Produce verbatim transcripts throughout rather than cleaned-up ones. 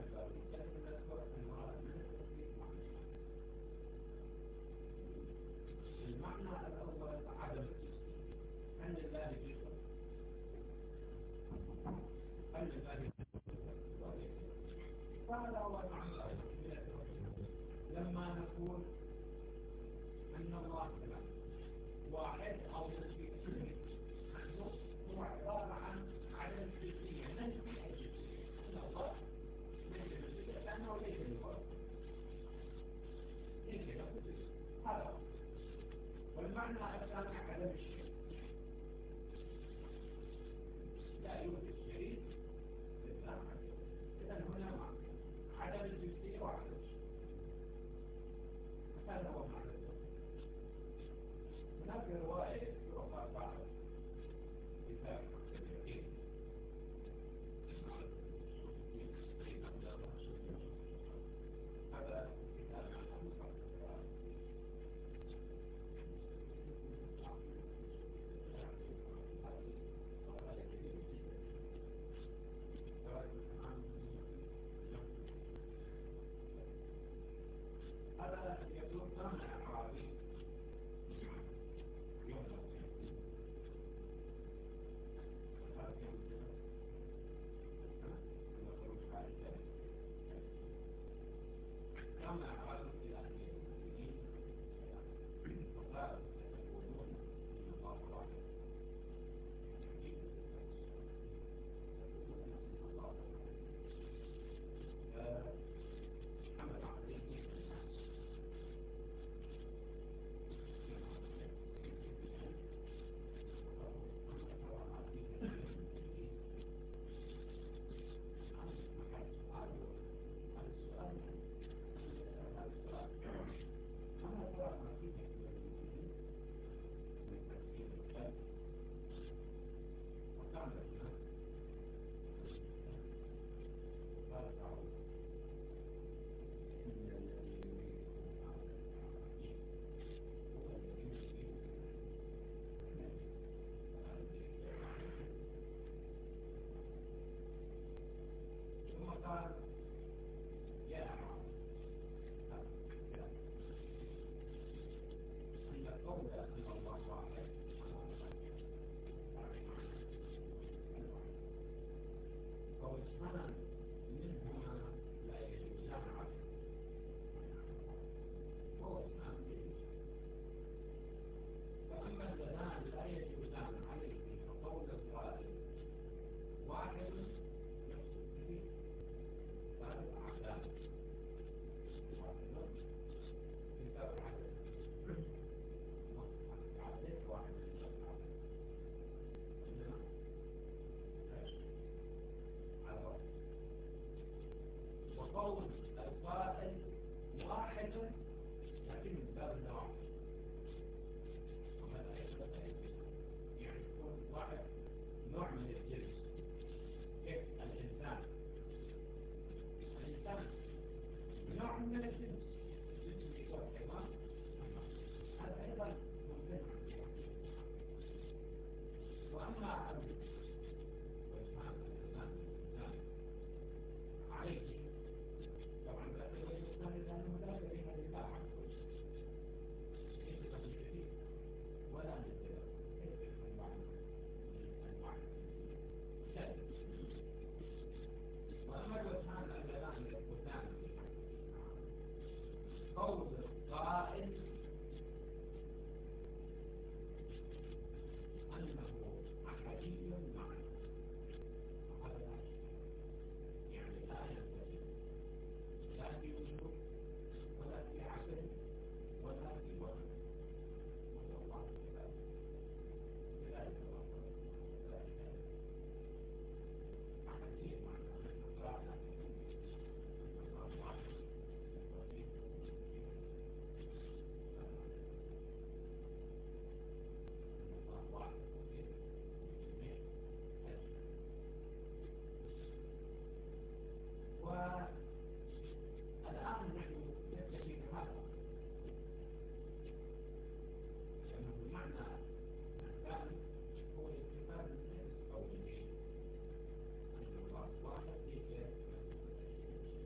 المعنى الأول عدم أن الله جسد أن الله فهذا هو المعنى لما نقول أن الله واحد أو نسبي هو عبارة عن عدم الجزئية نسبي الجزئية أن الله ليس الجزئية لأنه ليس الوارد ليس الجزئية هذا والمعنى الثاني عدم الشيء لا يوجد شيء لله إذن هنا معنى عدم الجزئية وعدم الشيء هذا هو معنى هناك رواية أخرى بعد كتاب اليقين هذا كتاب عن هذا يقول سمع عربي كما عرض في أهل المسلمين وقال يقولون إن الله واحد حمل عليه قال يا أعرف أن القول أن الله واحد فوجهان منهما لا يجوزان عليه ووجهان يجوزان فأما اللذان لا يجوزان عليه فقول القائل واحد يقصد به هذا أعلام واحد كتاب عدد عدد واحد وقول القائل واحد لكن من باب النوع وماذا يحدث يعني يكون واحد نوع من الجنس كيف الإنسان الإنسان نوع من الجنس الجنس يكون حيوان هذا أيضا ممكن وأما عبد وإسماعيل الإنسان عليه طبعا لا يقول لأنه لا يريد الدفاع عن كل شيء ليس بالكثير ولا بالكثير كيف يكون بعض الأنواع وأما الوجهان اللذان يثبتان قول القائل أنه أحدي معنى وهذا يعني لا ينتهي لا في وجود ولا في عقل ولا في وجود وهو الله كذلك كذلك كذلك أحدي معنى أنه والآن نحن نتكي هذا لأنه المعنى الثاني هو الاتفاق من قوله أن الله واحد ليس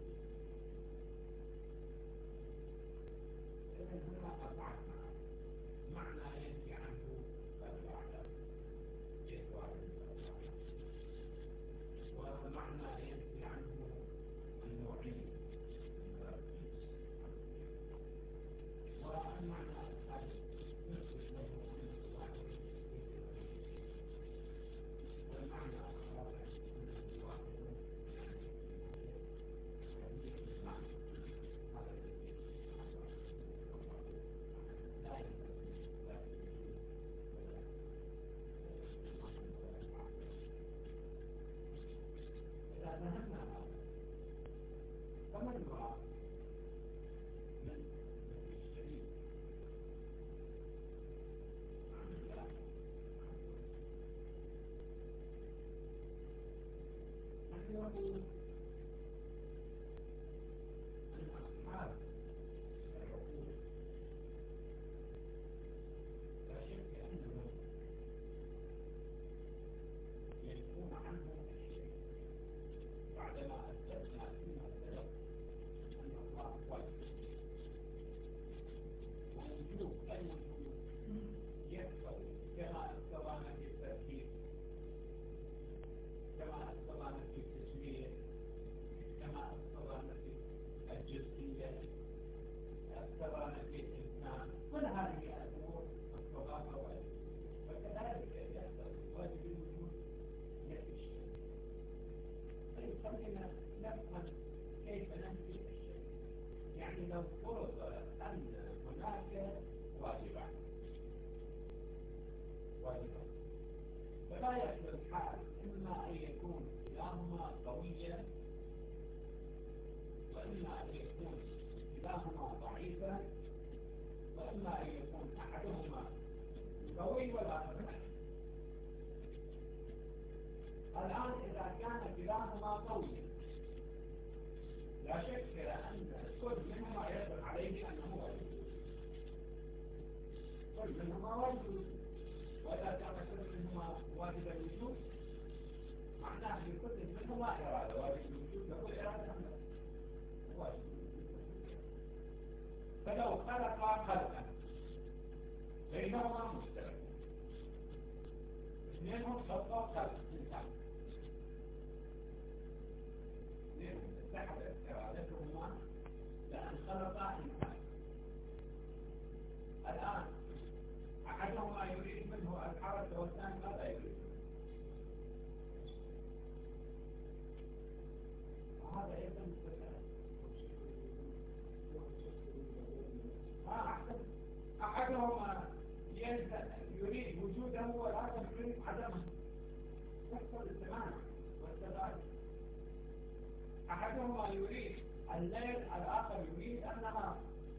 لكن هنا أربعة معنى ينفي عنه الأعلام ومعنى ينفي عنه النوعية والمعنى الثالث يثبت له أن الله والمعنى الرابع أن الله فما المراد من الشريك عن الله نحن نقول أن أصحاب العقول لا شك أنهم ينفون عنه الشيء بعدما أثبتنا فيما سبق أن الله واجب ووجوب الوجود يستوي كما استوانا في التركيب كما استوانا في التسمية كما استوانا في الجزئية استوانا في الإنسان كل هذه الأمور استواها واجب وكذلك يستوي واجب الوجود يأتي الشيء طيب خلينا نفهم كيف ننفي الشيء يعني لو فرض أن هناك واجبان واجبان فغاية الحال إما أن يكون كلاهما قويا وإما أن يكون كلاهما ضعيفا وإما أن يكون أحدهما قوي والآخر ضعيف. الآن إذا كان كلاهما قويا لا شك أن كل منهما يدل عليه أنه واجب كل منهما واجب وإذا كان كل منهما واجب الوجود معناه لكل منهما إرادة واجب الوجود لكل إرادة واجب فلو خلق خلقا بينهما مشترك اثنينهم خلقوا خلق إنسان اثنينهم اتحدت إرادتهما لأن خلقا إنسان الآن أحدهما يريد منه الحركة والثاني ماذا يريد؟ وهذا أيضا أحدهما يريد وجوده والآخر يريد عدمه يحصل التمانع والتباين أحدهما يريد الليل الآخر يريد النهار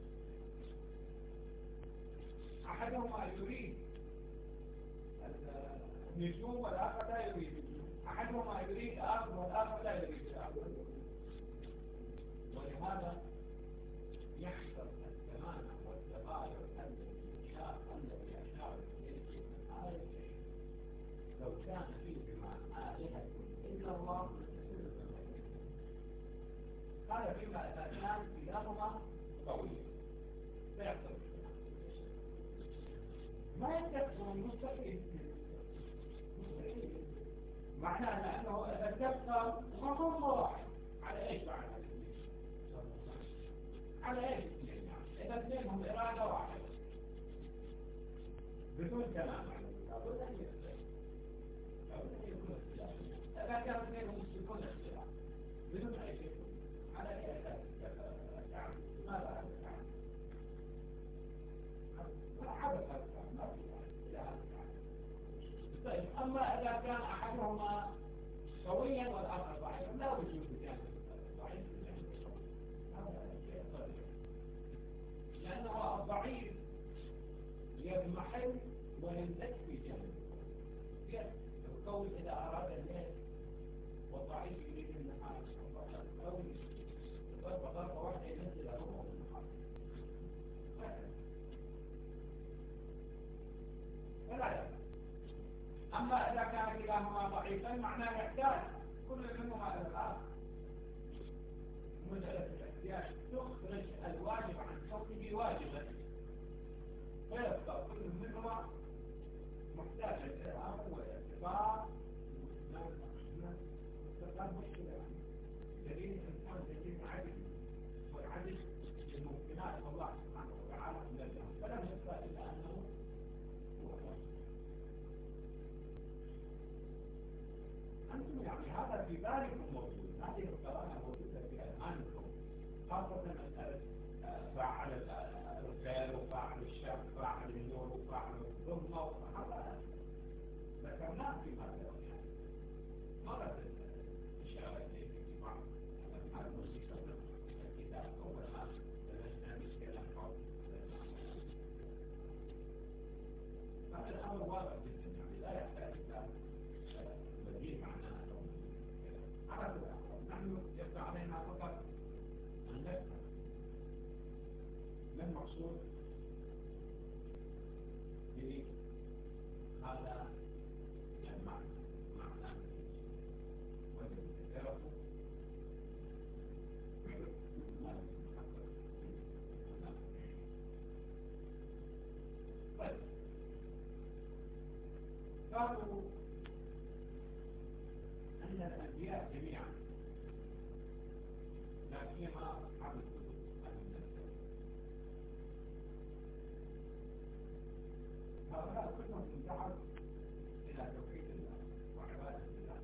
أحدهما يريد النجوم والآخر لا يريد النجوم أحدهما يريد الآخر والآخر لا يريد الآخر ولهذا يحصل التمانع والتغاير الذي شاء الذي أشار إليه من آية الشيء لو كان فيهما آلهة إلا الله هذا فيما إذا كان كلاهما قويا فيحصل ما يتكون مستقيم معناه أنه إذا تبقى هم واحد على إيش بعد على إيش اثنين إذا اثنينهم إرادة واحدة بدون كلام لابد أن يختلف لابد أن يكون اختلاف إذا كان اثنينهم يكون اختلاف بدون أي شيء على أي أساس تعمل ماذا تعمل عبث ما في طيب أما إذا كان أحدهما قويا والآخر ضعيفا لا وجود لجانب ضعيف لجانب هذا شيء طبيعي لأنه الضعيف يضمحل ويمتد في جانب القوي إذا أراد الليل والضعيف يريد النهار القوي ضرب ضربة واحدة ينزل أمره النهار فلا يفعل أما إذا كان كلاهما ضعيفا معناه يحتاج كل منهما إلى الآخر مسألة الاحتياج تخرج الواجب عن كونه واجبا فيبقى كل منهما محتاج إلى أمر واعتبار واستقرار مشكلة يعني دليل الإنسان دليل عدل والعدل لممكنات الله سبحانه وتعالى من الله فلم يبقى إلا أنه هو الله. أنتم يعني هذا في بالكم موجود، هذه القرارة موجودة في أذهانكم، خاصة مسألة فاعل الخير وفاعل الشر وفاعل النور وفاعل الظلم وهذا ذكرناه في هذا مرة إشارة إليه في بعض الكتاب أول ما درسنا نتكلم حول هذا الأمر واضح جدا يعني لا يحتاج إلى بديل معناه على كل حال نحن يبقى علينا فقط أن نفهم ما المقصود بهذا المعنى معنى وذكره طيب قالوا أن الأنبياء جميعا لا فيما حدث هؤلاء كلهم انتحوا إلى توحيد الله وعبادة الله.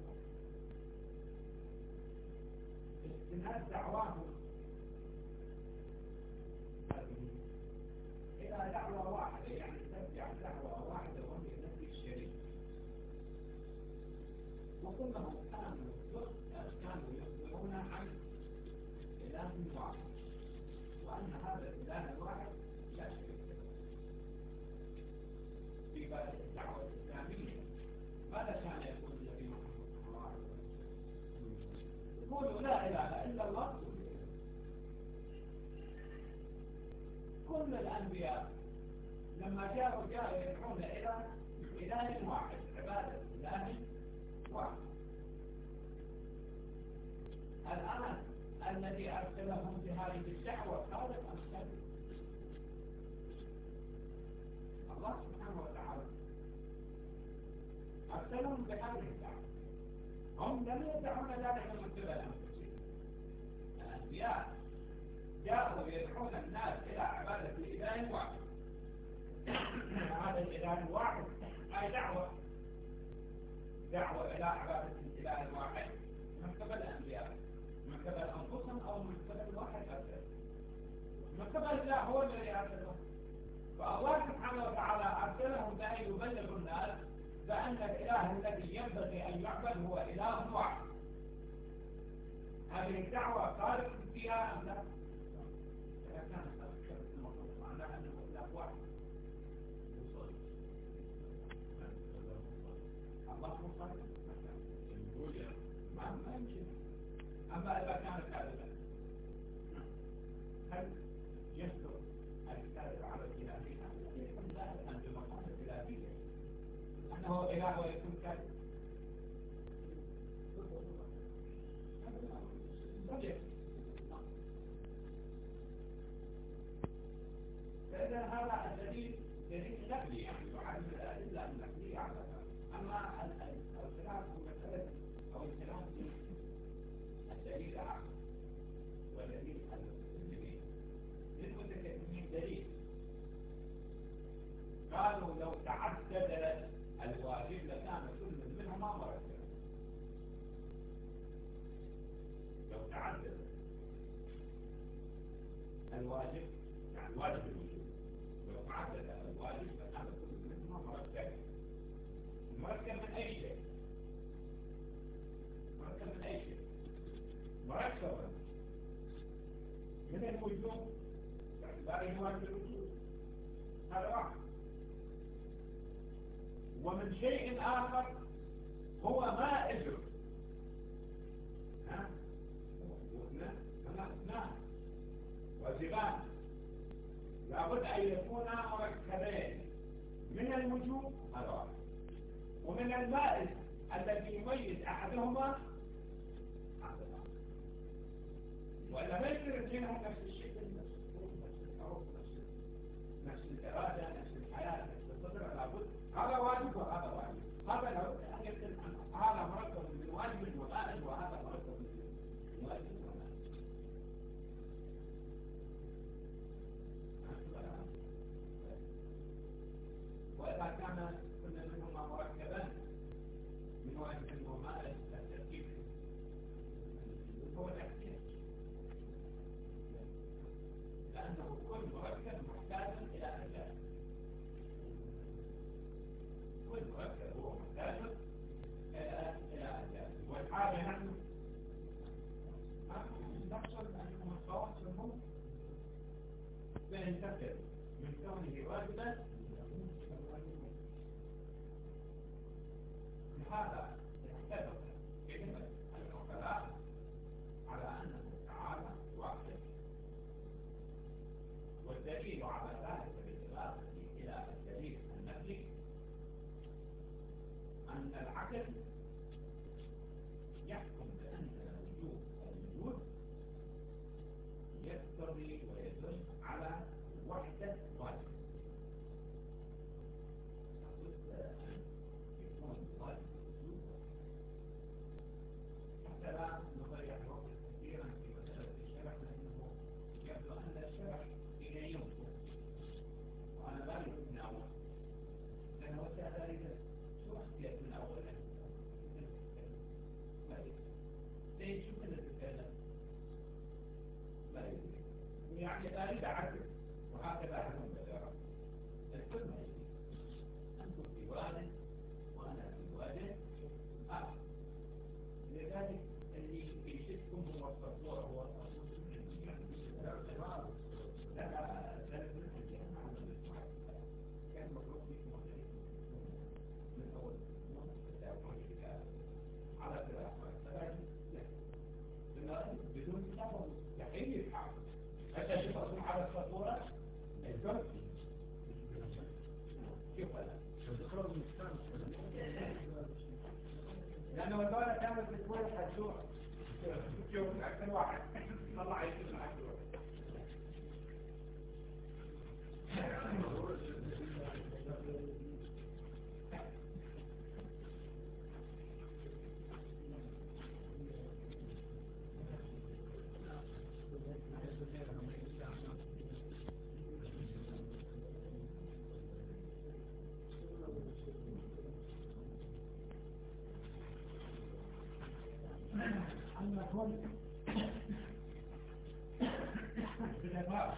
استناد دعواهم إلى دعوة واحدة يعني ترجع دعوة واحدة وهي نفي الشريك. وكلهم كانوا كانوا يخبرون عن إله واحد وأن هذا الإله الواحد لا شريك له. في الدعوة الإسلامية ماذا كان يقول النبي محمد صلى الله عليه وسلم؟ يقول لا إله إلا الله. كل الأنبياء لما جاءوا جاءوا يدعون إلى إله واحد عبادة إله واحد. الآن الذي أرسلهم بهذه الدعوة خالق أم كذب؟ الله سبحانه وتعالى أرسلهم بهذه الدعوة. هم لم يدعون ذلك من قبل أنفسهم. الأنبياء جاءوا يدعون الناس إلى عبادة الإله واحد. هذا الإله الواحد أي دعوة دعوة إلى عبادة الإله الواحد من قبل الأنبياء، من قبل أنفسهم أو من قبل واحد أرسل. من قبل الله هو الذي أرسلهم. فالله سبحانه وتعالى أرسلهم بأن يبلغوا الناس بأن الإله الذي ينبغي أن يعبد هو إله واحد. هذه الدعوة خالق فيها أم لا؟ إذا كانت خالق المطلوب معناها أنه إله واحد. الله مصالح ما ما يمكن. أما إذا كان كاذبا هل يصدر الكاذب على الإلهية؟ يكون ذلك بمقام الإلهية أنه إله ويكون كاذب. فإذا هذا الدليل دليل نقلي يعني يعد الأدلة النقلية على هذا. أما الخلاف في مسألة أو الخلاف في الدليل العقل والدليل المسلمين للمتكلمين دليل. قالوا لو تعدد الواجب لكان كل منهما مرتبا. لو تعدد الواجب يعني واجب الوجود لو تعدد الواجب لكان كل منهما مرتبا. مركب من أي شيء مركب من أي شيء مركبا من الوجود باقي واجب الوجود هذا واحد. ومن شيء آخر هو ما أجر ها اثنان واجبان لابد أن يكونا مركبين من الوجود هذا واحد. ومن المائز الذي يميز أحدهما عن الآخر. وإلا ما يصير بينهم نفس الشيء نفس الحروف نفس نفس الإرادة، نفس الحياة، نفس القدرة، لابد هذا واجب وهذا واجب. هذا لو هذا مركب من واجب الغائب وهذا مركب من واجب الغائب. وإذا كان كل منهما مركبا من واجب ومائل التركيب هو الاحتياج، لأنه كل مركب محتاج إلى أجزاء. كل مركب هو محتاج إلى إلى أجزاء. والحاجة نحن نحصل أنه الخواص الموت فينتقل من كونه واجبا لهذا يختلف كلمة العقلاء على أنه تعالى واحد. والدليل على ذلك بالإضافة إلى الدليل النفسي أن العقل يحكم بأن وجود الوجود يقتضي ويدل على وحدة واجب. لابد أن يكون واجب الوجود حتى لا نضيع وقت كثيرا في مسألة الشرح، لأنه يبدو أن الشرح إلى يوم وأنا لا يمكن من أول، لأنه وسأل إذا شو أحكيت من أول ليش شو كنا نتكلم؟ لا يدري، يعني لا أريد أعرف، وهكذا أحكم بالإرادة. الكل ما يدري، أنتم في واد وأنا في واد آخر. لذلك اللي يشدكم هو التصور، هو لا لا لا كان مطلوب فيكم من أول على ثلاث ثلاث بدون تفاوض يحيي الحق. حتى تفاوض على الصورة الجرس شوف هذا لأنه الدولة كانت بتقول الحجوع شوف أكثر واحد طلع يشوف الحجوع. أما كل بالإضافة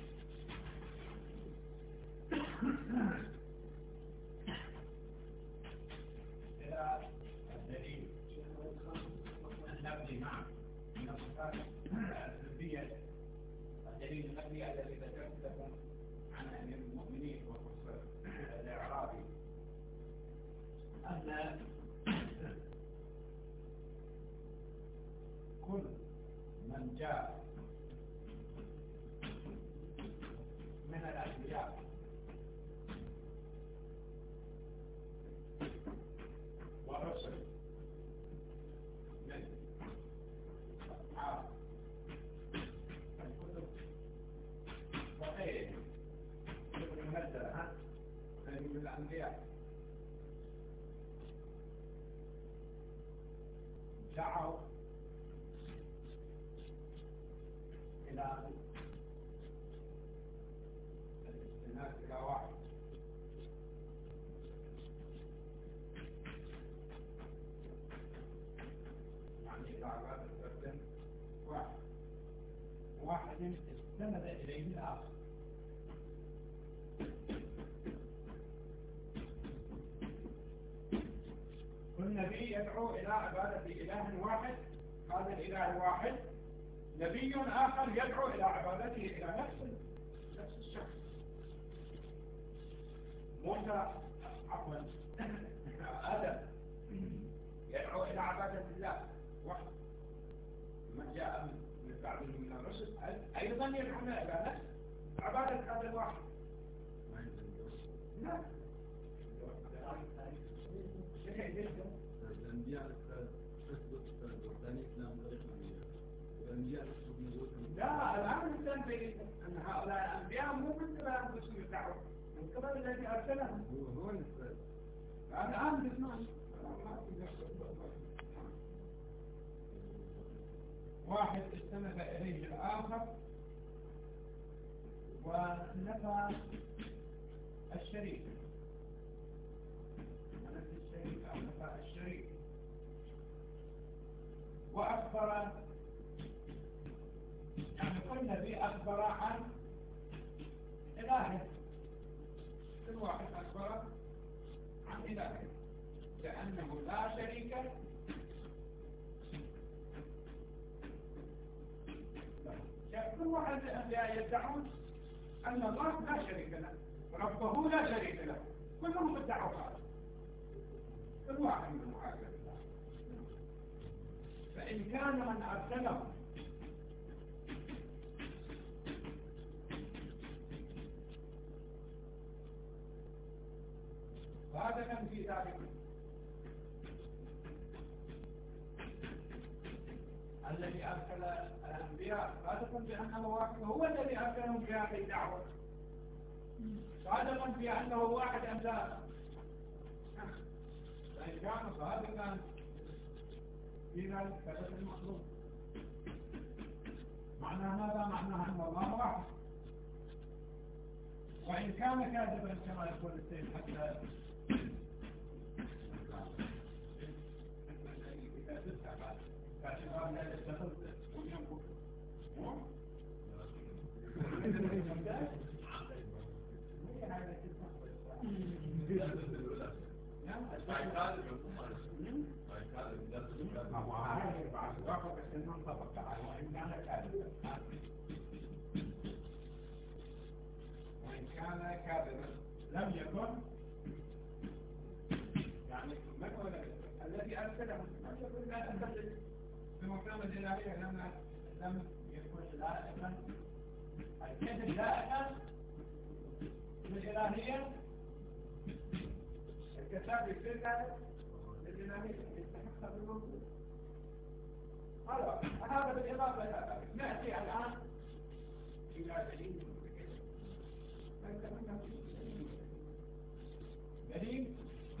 إلى الدليل النقلي معه من الصفات السلبية، الدليل النقلي الذي ذكرت لكم عن أمير المؤمنين وقصة الإعرابي أن كل من جاء من الأنبياء ورسل من أصحاب الكتب وغيرهم المنزلة من الأنبياء دعوا إلى الاستناد إلى واحد، يعني إلى عبادة فرد واحد، واحد استند إليه الآخر. كل نبي يدعو إلى عبادة إله واحد، هذا الإله الواحد نبي آخر يدعو إلى عبادته إلى نفس نفس الشخص. موسى عفوا آدم يدعو إلى عبادة الله واحد، من جاء من بعده من الرسل أيضا يدعون إلى نفس عبادة هذا الواحد. لا الأنبياء تثبت والثاني إسلام طريق الأنبياء. لا الآن أنت تنبيه أن هؤلاء الأنبياء مو من قبل أنفسهم يدعون، من قبل الذي أرسلهم. هو هو الآن تسمعني. واحد استند إليه الآخر ونفى الشريك، نفى الشريك أو نفى الشريك، وأخبر، يعني كل نبي أخبر عن إلهه، كل واحد أخبر عن إلهه لأنه لا شريك له. كل واحد من الأنبياء يدعون أن الله لا شريك له، ربه لا شريك له، كلهم ادعوا هذا، كل واحد منهم هكذا. فإن كان من أرسله صادقا في ذلك الذي أرسل الأنبياء، صادقا بأنه واحد هو الذي أرسلهم في هذه الدعوة، صادقا بأنه واحد أم لا؟ فإن كان صادقا في ذلك ثبت المطلوب. معنى ماذا؟ معناه أن الله واحد. وإن كان كاذبا كما يقول السيد حتى وإن كان كاذبا لم يكن، يعني مثلا الذي أرسله لا تنتقل بمقام الإلهية، لم لم يكن لائقا، الكذب لائقا بالإلهية، الكتاب يصير ذلك بالإلهية، يستحق بالموجود. هذا هذا بالإضافة إلى ذلك نأتي الآن إلى دليل دليل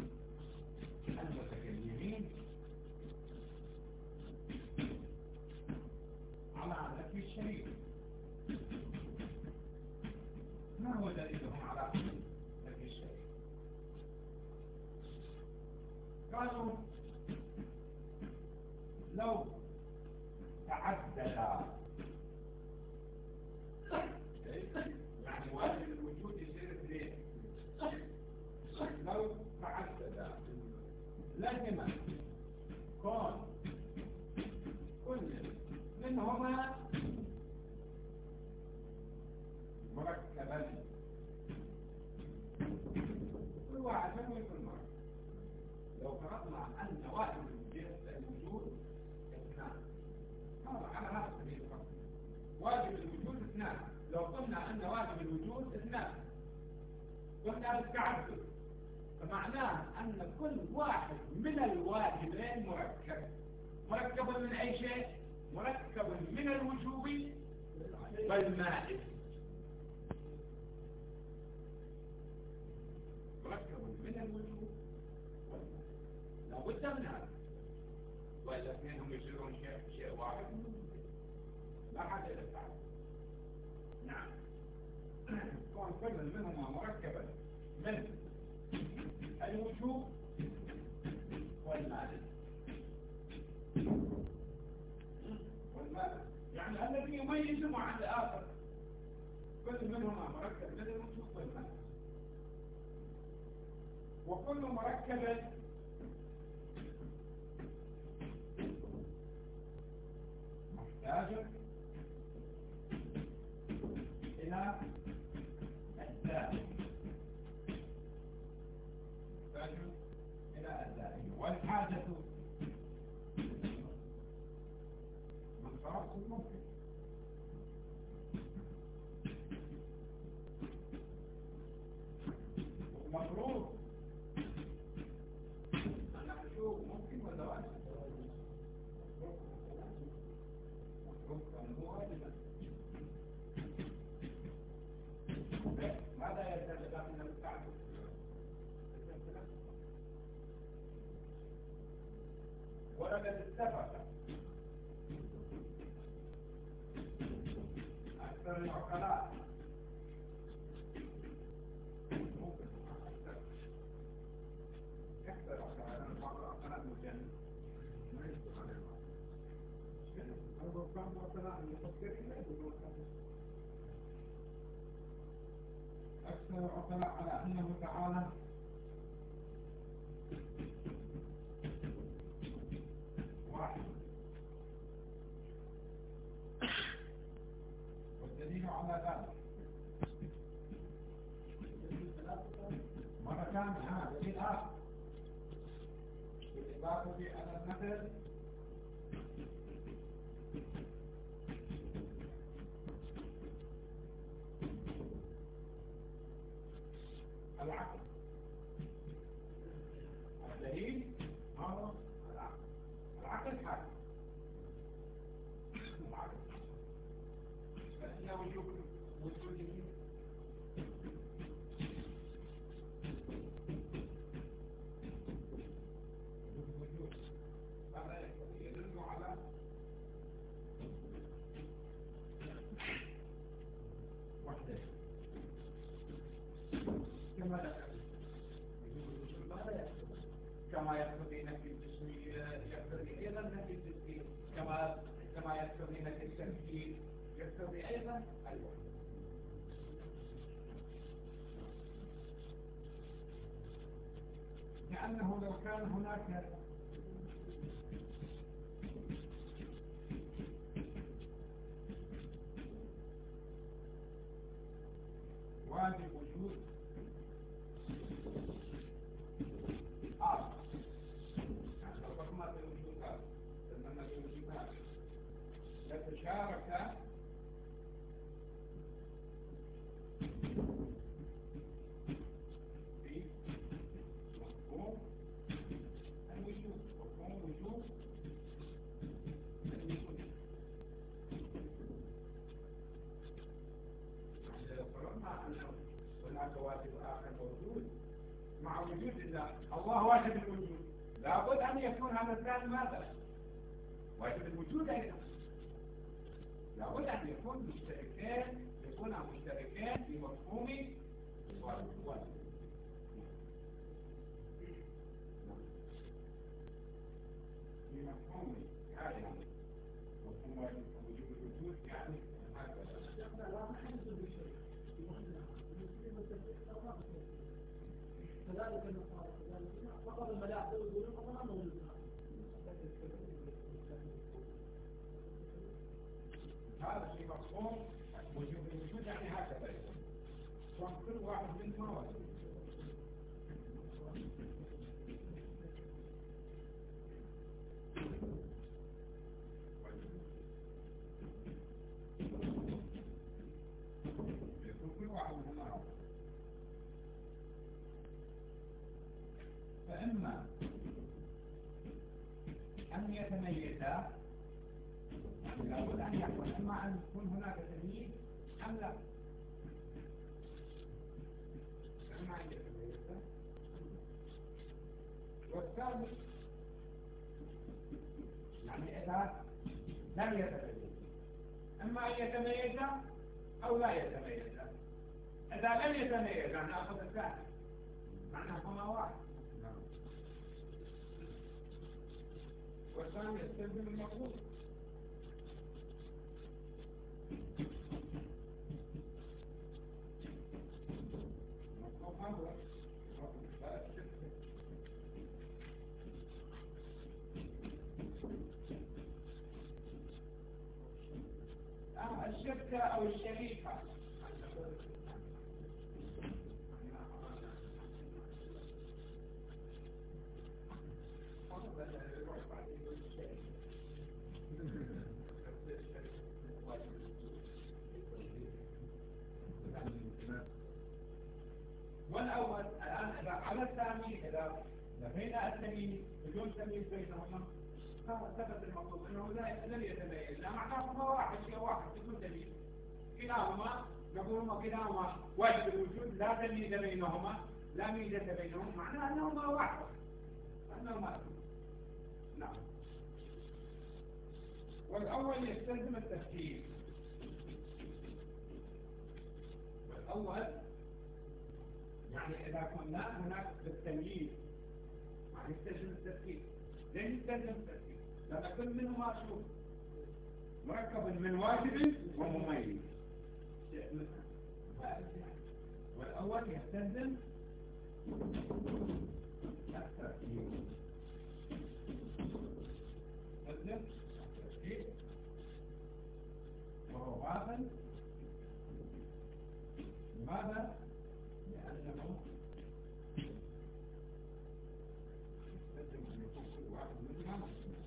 المتكلمين على نفي الشريك. ما هو دليلهم على نفي الشريك؟ قالوا لو تعدد، يعني واجب الوجود يصير اثنين، لو تعدد لازم كون كل منهما مركبا، كل واحد منهم يكون مركب. لو فرضنا أن واجب الوجود اثنان، هذا على هذا سبيل الفرض، واجب الوجود اثنان، لو قلنا أن واجب الوجود اثنان قلنا بالتعدد، فمعناه أن كل واحد من الواجبين مركب. مركب من أي شيء؟ مركب من الوجوب والمائل، مركب من الوجوب والمائل، لا بد من هذا، وإلا اثنينهم يصيرون شيء شيء واحد، لا حاجة للتعدد. نعم، كون كل منهما مركبا من الوجوب والمائل، والمائل يعني الذي يميزهم عن الآخر، كل منهما مركب من الوجوب والمائل، وكل مركب محتاج إلى الذات، محتاج إلى الذات، والحاجة من خلاص الممكن. والمفروض أن نشوف ممكن ولا واجب، مفروض أنه واجب، ولد اتفق أكثر العقلاء ممكن أكثر أكثر العقلاء بعض العقلاء مجانين ما يصدق عليهم أنا بعض العقلاء المفكرين لا يقولون أكثر العقلاء على أنه تعالى واحد والدليل على ذلك مرة ثانية دليل آخر بالإضافة على المثل العقل الدليل هو العقل العقل حاجة العقل فإنه وجود وجود وجود هذا يدل على وحدة كما كما يقتضي نفي الجسمية يقتضي أيضا نفي الجسمية كما كما يقتضي نفي التمثيل يقتضي أيضا الوحدة لأنه لو كان هناك واجب وجود آخر يعني لو فقمت الوجودات لأننا الوجودات يتشارك في مفهوم الوجود مفهوم وجود الوجود إذا فرضنا أن هناك واجب آخر موجود مع وجود الله الله واجب الوجود لابد أن يكون هذا الثاني ماذا؟ واجب الوجود أيضا لابد أن يكون مشتركين يكون مشتركين في مفهوم الواجب في مفهوم يعني مفهوم واجب وجود الوجود يعني هكذا كذلك النصارى كذلك فقط الملاحدة يقولون فقط أنه وجود هذا في مفهوم وجود الوجود يعني هكذا يكون كل واحد منهم واجب يكون كل واحد منهم واجب فإما أن يتميزا يعني لابد أن يكون إما أن يكون هناك تمييز أم لا إما أن يتميزا والثاني يعني إذا لم يتميز إما أن يتميزا أو لا يتميزا إذا لم يتميزا نأخذ الثاني معناه هما واحد والثاني يستلزم المفروض المفروض هذا الشركة أو الشريكة والأول الآن إذا على الثاني إذا نفينا التمييز بدون تمييز بينهما ثبت المطلوب أنه لا لم يتميز لا معناه هما واحد شيء واحد بدون تمييز كلاهما نقول هما كلاهما واجب الوجود لا تمييز بينهما لا ميزة بينهم معناه أنهما واحد أنهما نعم والأول يستلزم التفكير. والأول يعني إذا كنا هناك بالتمييز يعني يستلزم التفكير. ليه يستلزم التفكير؟ لأن كل منهما شوف مركب من واجب ومميز. والأول يستلزم التفكير. يستلزم التفكير وهو باطل. لماذا؟ لأنه يستلزم أن يكون كل واحد منهما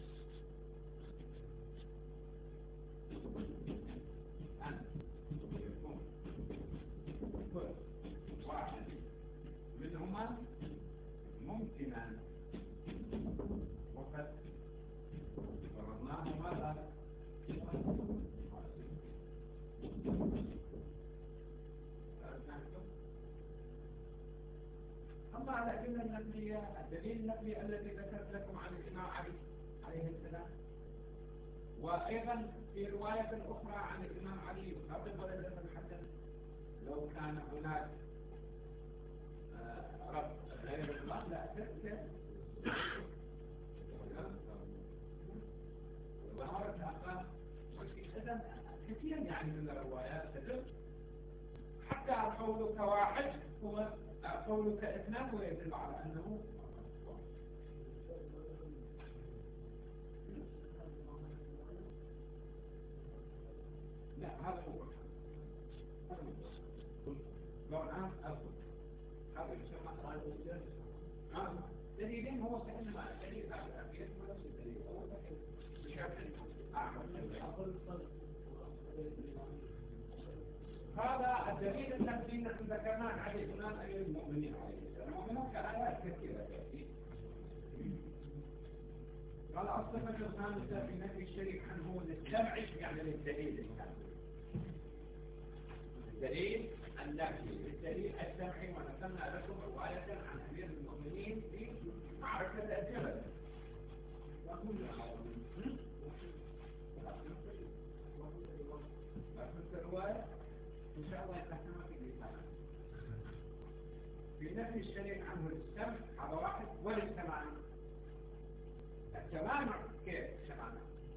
أن يكون كل واحد منهما ممكنا، وقد فرضناه ماذا؟ أما على كل النقلية الدليل النقلي الذي ذكرت لكم عن الإمام علي عليه السلام، وأيضا في رواية أخرى عن الإمام علي يخاطب ولده الحسن لو كان هناك رب غير الله لا تذكر ظهرت أقام إذن كثير يعني من الروايات تدل حتى قولك واحد هو قولك اثنان هو يدل على أنه لا هذا هو لو الآن أفضل هذا يسمى آه دليلين هو كأنما دليل على الأبيات ونفس الدليل أول بشكل أعمل هذا الدليل الذي نحن ذكرناه عن الإمام أمير المؤمنين عليه السلام، وهناك آيات كثيرة تأتي. قال الصفة الخامسة في نفي الشريك عنه للسمع يعني للدليل الدليل النفي للدليل السمعي، ونقلنا لكم رواية عن أمير المؤمنين في معركة الجبل. لكن الرواية إن شاء الله يتحكم في الإسلام في نفي الشريك عنه للسمع هذا واحد، وللسمع التمانع. كيف التمانع؟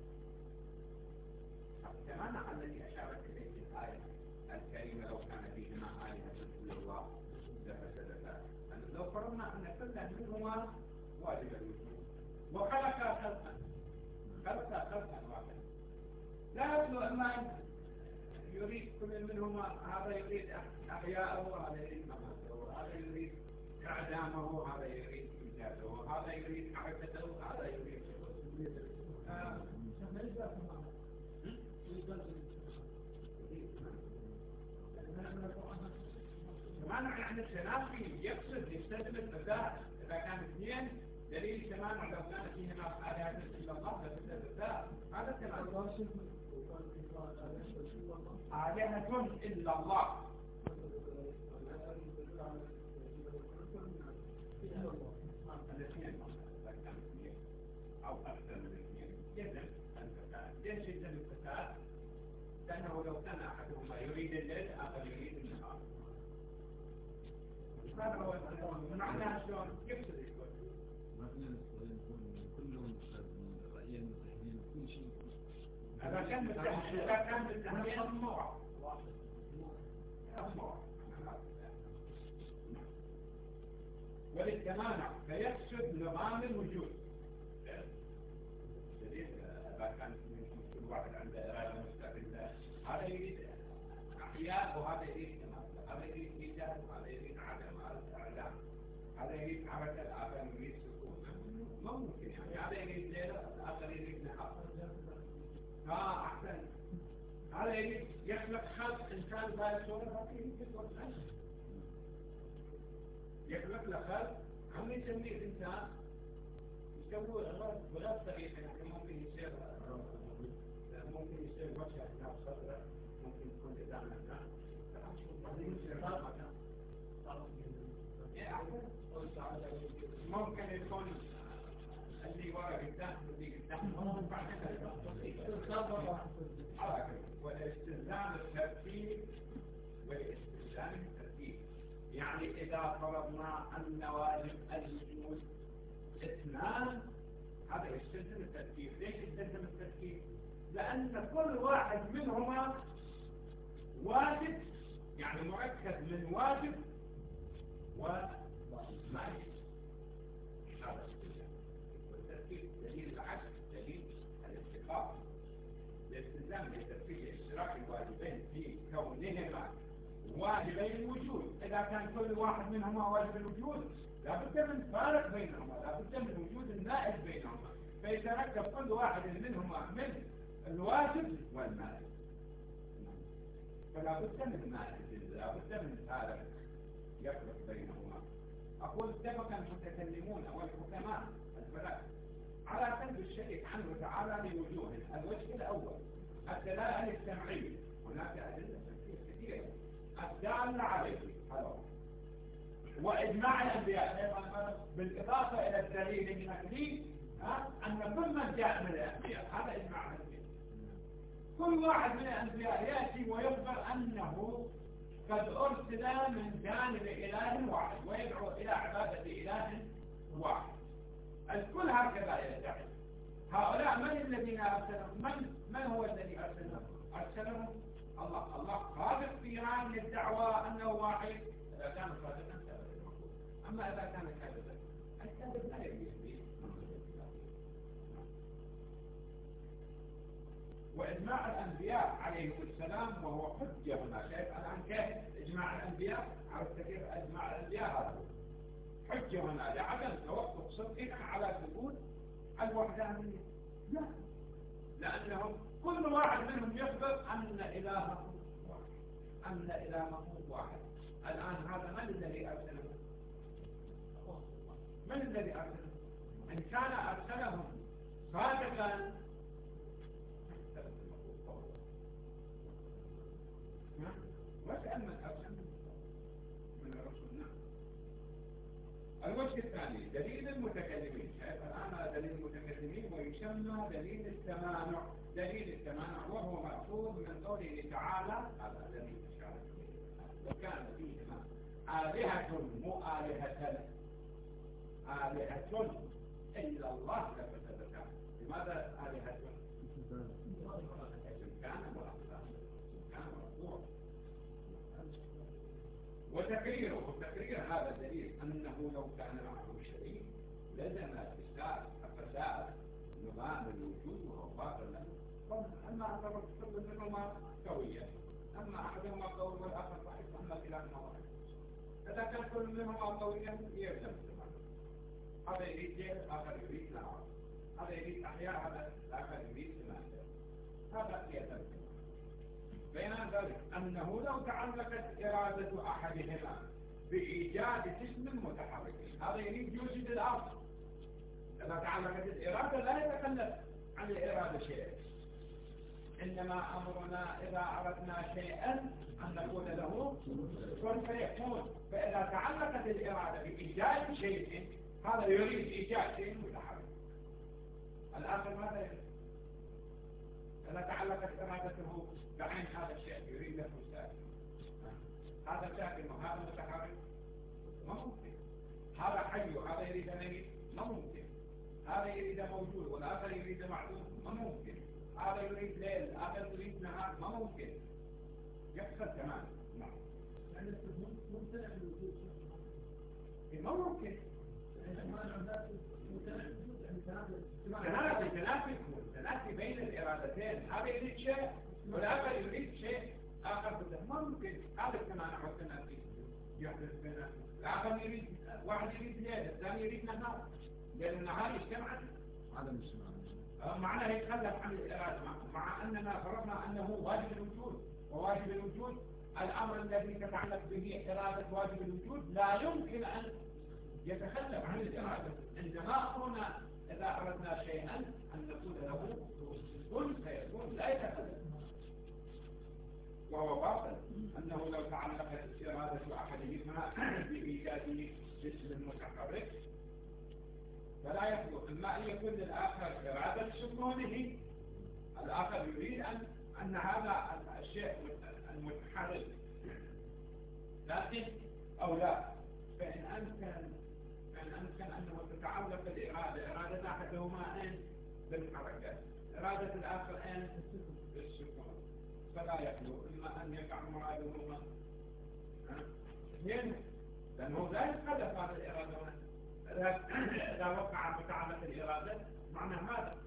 التمانع الذي أشارت إليه الآية الكريمة لو كان فيهما آلهة إلا الله لفسدتا، أن لو فرضنا أن كل منهما واجب الوجود وخلق خلقا خلق خلقا واحدا لا يبدو أما يريد كل منهما هذا يريد أحياءه وهذا يريد مماته، وهذا يريد إعدامه، هذا يريد إيجاده، وهذا يريد حركته، وهذا يريد تمانع يعني التنافي يقصد يستلزم الفساد. إذا كان اثنين دليل تمانع لو كان فيهما آلهة إلا الله لفسد الفساد. هذا تمانع آلهة إلا الله الاثنين أو أكثر من الاثنين يجب الفساد. ليش يجب الفساد؟ لأنه لو كان أحدهما يريد الليل آخر يريد النهار. هذا هو معناه شلون يفسد الكل. مثلا كلهم رأيين متحدين كل شيء. إذا كان بالتحديد إذا كان بالتحديد ممنوع. ممنوع. وللتمانع فيفسد نظام الوجود. جديد إذا كان كل واحد عنده إرادة مستقلة، هذا يريد أحياء وهذا يريد تماثل، هذا يريد إيجاد وهذا يريد عدم إعدام، هذا يريد حركة الآخر يريد سكون. ما ممكن يعني هذا يريد ليلة الآخر يريد نهار. ها أحسن. هذا يريد يخلق خلق إنسان لا يسوي فيه يسوي يخلق له خلق هم يسميه الإنسان يسوي بغير طريقة، يعني ممكن يصير ممكن يصير وجهه هنا صدره، ممكن يكون قدام الإنسان ممكن يكون اللي ورا قدام واللي قدام ورا بعد والاستلزام الترتيب والاستلزام الترتيب. يعني إذا فرضنا أن واجب الوجود اثنان هذا يستلزم الترتيب. ليش يستلزم الترتيب؟ لأن كل واحد منهما واجب، يعني مركب من واجب وما يجب. هذا الاستلزام والترتيب دليل العكس دليل الاتفاق. الاستلزام بالترتيب اشتراك الواجبين في كونهما واجبي الوجود. إذا كان كل واحد منهما واجب الوجود لا بد من فارق بينهما، لا بد من وجود النائب بينهما، فيتركب كل واحد منهما من الواجب والنائب. فلا بد من نائب، لا بد من فارق يفرق بينهما. أقول اتفق المتكلمون والحكماء الفلاسفة على سلب الشيء عنه تعالى لوجوه. الوجه الأول الدلالة السمعية، هناك أدلة كثيرة الدالة عليه حلو. وإجماع الأنبياء بالإضافة إلى الدليل النقلي أن كل من جاء من الأنبياء هذا إجماع الأنبياء. كل واحد من الأنبياء يأتي ويخبر أنه قد أرسل من جانب إله واحد ويدعو إلى عبادة إله واحد. الكل هكذا يدعي. هؤلاء من الذين أرسلهم؟ من من هو الذي أرسلهم؟ أرسلهم الله. الله قادر في هذه الدعوة أنه واحد إذا كان صادقا ثابت المقول. أما إذا كان كاذبا الكاذب لا يجوز به. وإجماع الأنبياء عليهم السلام وهو حجة هنا. شايف الآن كيف إجماع الأنبياء؟ عرفت كيف إجماع الأنبياء هذا حجة هنا لعدم توقف صدقنا على ثبوت الوحدانية. لا، لأنهم كل واحد منهم يخبر أن إلهه واحد، أن إلهه واحد. الآن هذا من الذي أرسله؟ من الذي أرسله؟ إن كان أرسلهم صادقا واسأل من أرسل من الرسول. نعم. الوجه الثاني دليل المتكلمين. شايف الآن دليل المتكلمين ويسمى دليل التمانع. دليل التمانع وهو مأخوذ من قوله تعالى هذا دليل الشارع وكان فيهما آلهة مو آلهة آلهة إلا الله لفسدتا. لماذا آلهة؟ اسم كان مؤخر كان مرفوع. وتكريره وتكرير هذا الدليل أنه لو كان معه شريك لزم فساد فساد نظام الوجود وهو باطل له. أما أن كل منهما قوية، أما أحدهما قوي والآخر ضعيف، أما كلاهما ضعيف. إذا كان كل منهما قويا يلزم الزمان. هذا يريد جيل، آخر يريد نار. هذا يريد أحياء، هذا الآخر يريد سماء. هذا يلزم. بين ذلك أنه لو تعلقت إرادة أحدهما بإيجاد جسم متحرك، هذا يريد يوجد الأرض. إذا تعلقت الإرادة لا يتكلف عن الإرادة شيء، إنما أمرنا إذا أردنا شيئا أن نقول له كن فيكون. فإذا تعلقت الإرادة بإيجاد شيء هذا يريد إيجاد شيء متحرك. الآخر ماذا يريد؟ إذا تعلقت إرادته بعين هذا الشيء يريد له ساكن، هذا ساكن وهذا متحرك ما ممكن. هذا حي وهذا يريد ميت ما ممكن. هذا يريد موجود والآخر يريد معدوم ما ممكن. هذا يريد ليل الآخر يريد نهار ما ممكن. يحصل تماما. نعم. يعني ممتنع الوجود ما ممكن. تنافي تنافي تنافي بين الإرادتين. هذا يريد شيء والآخر يريد شيء آخر بده ما ممكن. هذا التمانع والتنافي يحدث بينهم. الآخر يريد واحد يريد ليل الثاني يريد نهار، لأن النهار يجتمع هذا مش معنى معناه يتخلف عن الإرادة، مع أننا فرضنا أنه واجب الوجود. وواجب الوجود الأمر الذي تتعلق به إرادة واجب الوجود لا يمكن أن يتخلف عن الإرادة. عندما أمرنا إذا أردنا شيئا أن نقول له كن فيكون لا يتخلف. وهو باطل أنه لو تعلقت إرادة أحدهما بإيجاد جسم متحرك فلا يخلو. إما أن يكون للآخر إرادة سكونه، الآخر يريد أن أن هذا الشيء المتحرك لكن أو لا، فإن أمكن فإن أمكن أنه تتعلق الإرادة، إرادة أحدهما أن بالحركة، إرادة الآخر أن بالسكون، فلا يخلو. إما أن يقع مرادهما اثنين، لأنه لا يتخلف هذا الإرادة. إذا وقع متعلق الإرادة معنى ماذا؟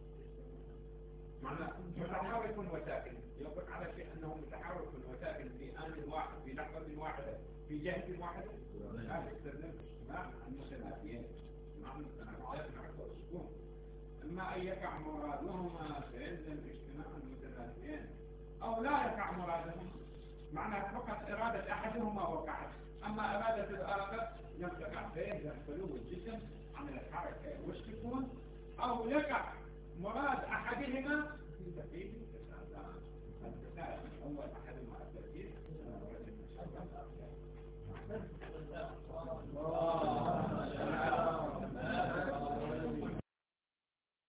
معنى متحرك وساكن، يطلق على شيء أنه متحرك وساكن في آن واحد، في لحظة واحدة، في جهة واحدة، لا يستلزم اجتماع المتنافيين، اجتماع المتنافيين مع السكون. إما أن يقع مرادهما فيلزم اجتماع المتنافيين، أو لا يقع مرادهما، معنى فقط إرادة أحدهما وقعت، أما إرادة الآخر لم تقع، فيلزم خلو الجسم عن الحركة والسكون، أو يقع مراد أحدهما في تفعيل التساؤلات. التساؤل الأول أحدهما التفعيل.